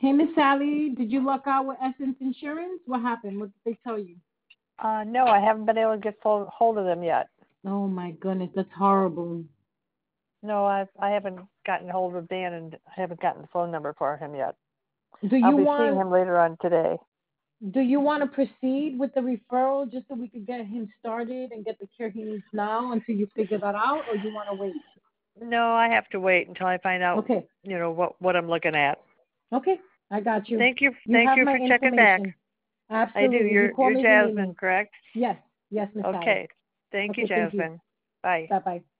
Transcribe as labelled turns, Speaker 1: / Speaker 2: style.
Speaker 1: Hey, Miss Sally, did you luck out with Essence Insurance? What happened? What did they tell you?
Speaker 2: No, I haven't been able to get hold of them yet.
Speaker 1: Oh my goodness, that's horrible.
Speaker 2: No, I haven't gotten hold of Dan and haven't gotten the phone number for him yet.
Speaker 1: Do
Speaker 2: I'll
Speaker 1: you
Speaker 2: be seeing
Speaker 1: want
Speaker 2: him later on today.
Speaker 1: to proceed with the referral just so we could get him started and get the care he needs now until you figure that out, or you want to wait?
Speaker 2: No, I have to wait until I find out,
Speaker 1: Okay,
Speaker 2: what I'm looking at.
Speaker 1: okay, I got you. You
Speaker 2: Thank
Speaker 1: have
Speaker 2: you
Speaker 1: my
Speaker 2: for checking back.
Speaker 1: information.
Speaker 2: I do.
Speaker 1: Absolutely. You call
Speaker 2: You're
Speaker 1: me if you need
Speaker 2: Jasmine,
Speaker 1: me.
Speaker 2: correct?
Speaker 1: Yes, yes, Miss Sally.
Speaker 2: Okay. Thank you,
Speaker 1: Okay, thank you.
Speaker 2: Jasmine. Bye.
Speaker 1: Bye bye.